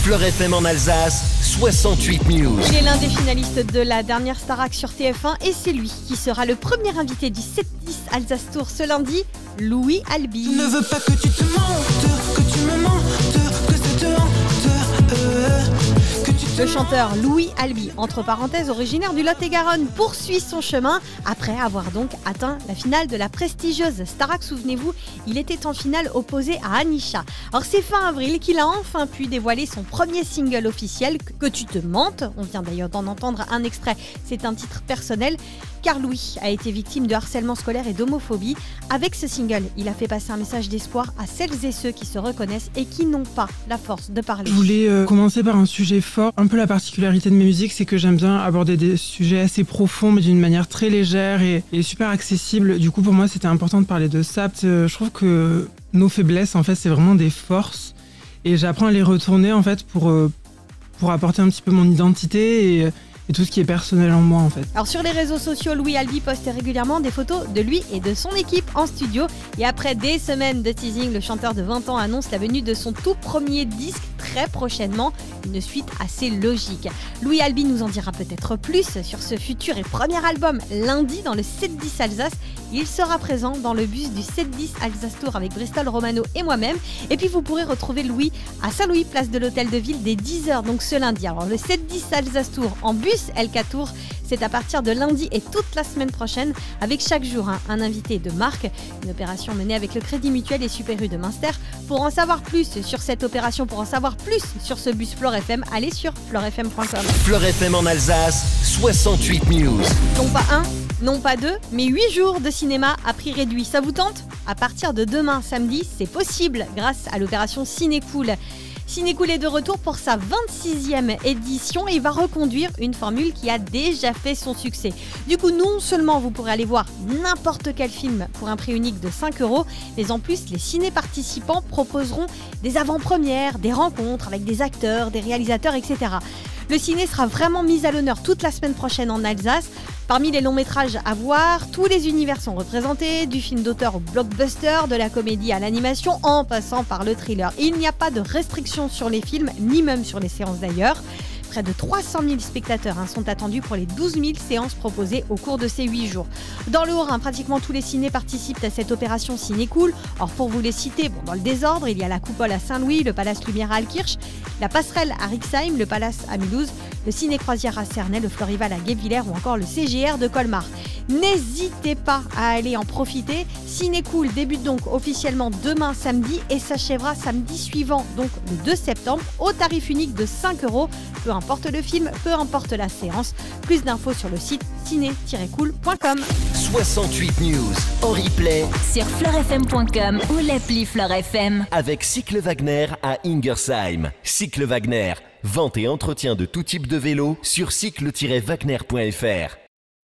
Fleur FM en Alsace, 68 News. Il est l'un des finalistes de la dernière Starac sur TF1 et c'est lui qui sera le premier invité du 7-10 Alsace Tour ce lundi, Louis Albi. Je ne veux pas que tu te mentes, que tu me mentes, que ça te hante, Le chanteur Louis Albi, entre parenthèses originaire du Lot-et-Garonne, poursuit son chemin après avoir donc atteint la finale de la prestigieuse Starac. Souvenez-vous, il était en finale opposé à Anisha. Alors c'est fin avril qu'il a enfin pu dévoiler son premier single officiel, Que tu te mentes. On vient d'ailleurs d'en entendre un extrait, c'est un titre personnel, car Louis a été victime de harcèlement scolaire et d'homophobie. Avec ce single, il a fait passer un message d'espoir à celles et ceux qui se reconnaissent et qui n'ont pas la force de parler. Je voulais commencer par un sujet fort. Un peu la particularité de mes musiques, c'est que j'aime bien aborder des sujets assez profonds, mais d'une manière très légère et super accessible. Du coup, pour moi, c'était important de parler de ça. Je trouve que nos faiblesses, en fait, c'est vraiment des forces. Et j'apprends à les retourner, en fait, pour apporter un petit peu mon identité et tout ce qui est personnel en moi en fait. Alors sur les réseaux sociaux, Louis Albi poste régulièrement des photos de lui et de son équipe en studio. Et après des semaines de teasing, le chanteur de 20 ans annonce la venue de son tout premier disque très prochainement. Une suite assez logique. Louis Albi nous en dira peut-être plus sur ce futur et premier album lundi dans le 7-10 Alsace. Il sera présent dans le bus du 7-10 Alsace Tour avec Bristol Romano et moi-même. Et puis vous pourrez retrouver Louis à Saint-Louis, place de l'Hôtel de Ville, dès 10h, donc ce lundi. Alors le 7-10 Alsace Tour en bus LK Tour, c'est à partir de lundi et toute la semaine prochaine, avec chaque jour un invité de marque. Une opération menée avec le Crédit Mutuel et Super U de Münster. Pour en savoir plus sur cette opération, pour en savoir plus sur ce bus Fleur FM, allez sur fleurfm.com. Fleur FM en Alsace, 68 News. Non pas un, non pas deux, mais 8 jours de cinéma à prix réduit. Ça vous tente ? À partir de demain, samedi, c'est possible grâce à l'opération Cinécool. Cinécool est de retour pour sa 26e édition et va reconduire une formule qui a déjà fait son succès. Du coup, non seulement vous pourrez aller voir n'importe quel film pour un prix unique de 5 €, mais en plus, les ciné-participants proposeront des avant-premières, des rencontres avec des acteurs, des réalisateurs, etc. Le ciné sera vraiment mis à l'honneur toute la semaine prochaine en Alsace. Parmi les longs métrages à voir, tous les univers sont représentés, du film d'auteur au blockbuster, de la comédie à l'animation, en passant par le thriller. Il n'y a pas de restrictions sur les films, ni même sur les séances d'ailleurs. Près de 300 000 spectateurs sont attendus pour les 12 000 séances proposées au cours de ces 8 jours. Dans le Haut-Rhin, pratiquement tous les cinés participent à cette opération Cinécool. Or, pour vous les citer, dans le désordre, il y a la Coupole à Saint-Louis, le Palace Lumière à Altkirch, la Passerelle à Rixheim, le Palace à Mulhouse, le Ciné-Croisière à Cernay, le Florival à Guebwiller ou encore le CGR de Colmar. N'hésitez pas à aller en profiter. Cinécool débute donc officiellement demain samedi et s'achèvera samedi suivant, donc le 2 septembre, au tarif unique de 5 €. Peu importe le film, peu importe la séance. Plus d'infos sur le site ciné-cool.com. 68 News en replay sur fleurfm.com ou l'appli Fleur FM. avec Cycle Wagner à Ingersheim. Cycle Wagner, vente et entretien de tout type de vélo sur cycle-wagner.fr.